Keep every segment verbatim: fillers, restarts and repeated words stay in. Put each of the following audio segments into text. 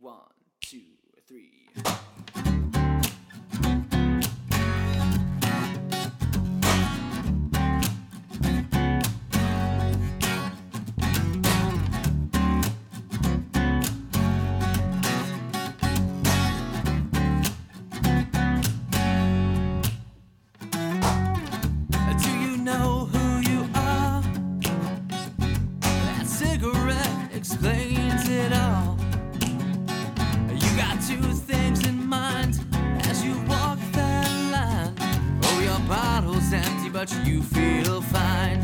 One, two, three. Do you know who you are? That cigarette explains it all. You got two things in mind as you walk that line. Oh, your bottle's empty, but you feel fine.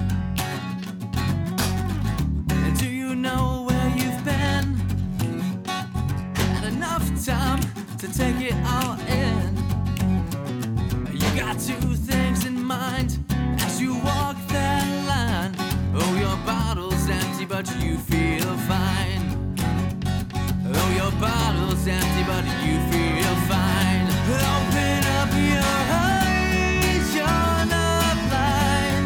And do you know where you've been? Had enough time to take it all in. You got two things in mind as you walk that line. Oh, your bottle's empty, but you feel fine. Oh, your bottle's empty, but you feel fine. Open up your eyes, you're not blind.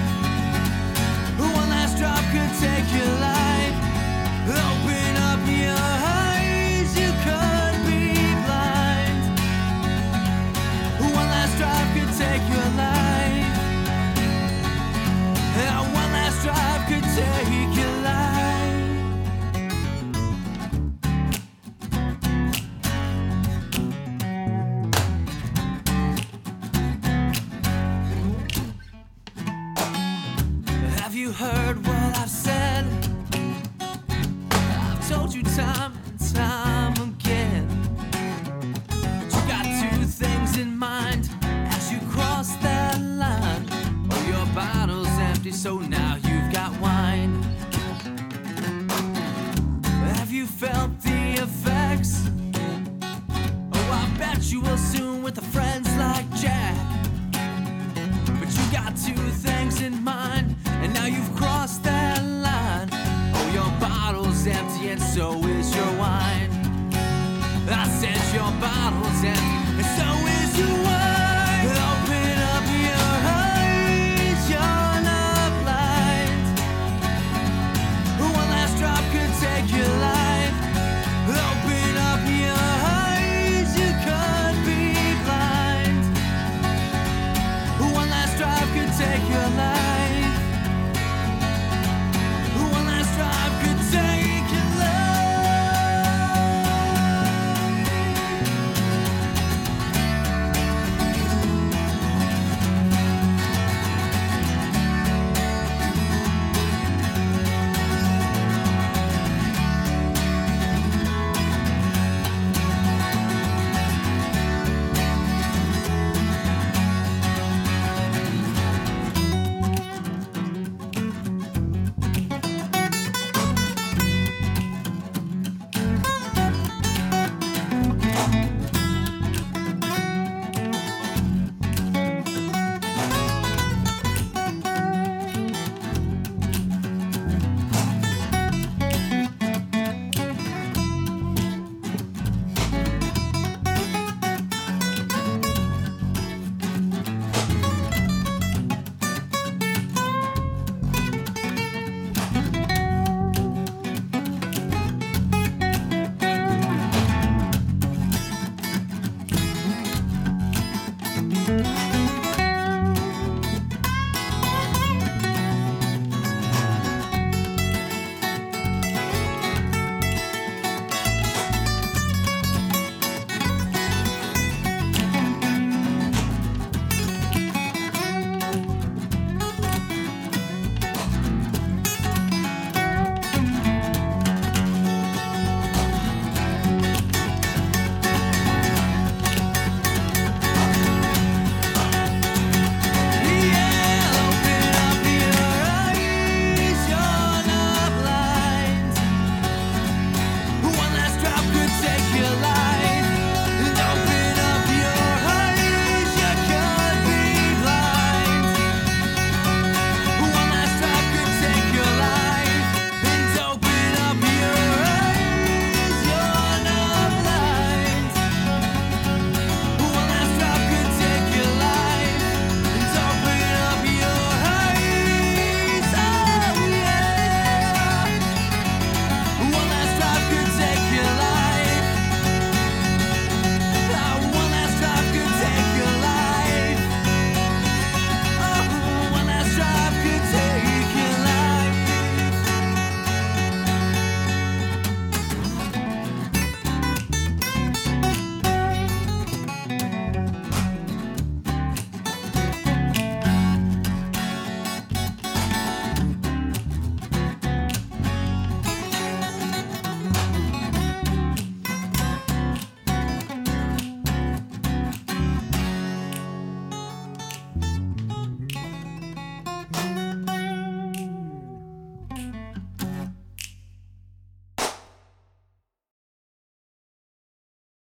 One last drop could take your life. Open up your eyes, you could be blind. One last drop could take your life. One last drop could take your life. Have you heard what I've said? I've told you time and time again. But you got two things in mind as you cross that line. Oh, your bottle's empty, so now you've got wine. Have you felt the effects? Oh, I bet you will soon with the friends like Jack. But you got two things in mind, and now you've crossed that line. Oh, your bottle's empty, and so is your wine. I said your bottle's empty, and so is your wine.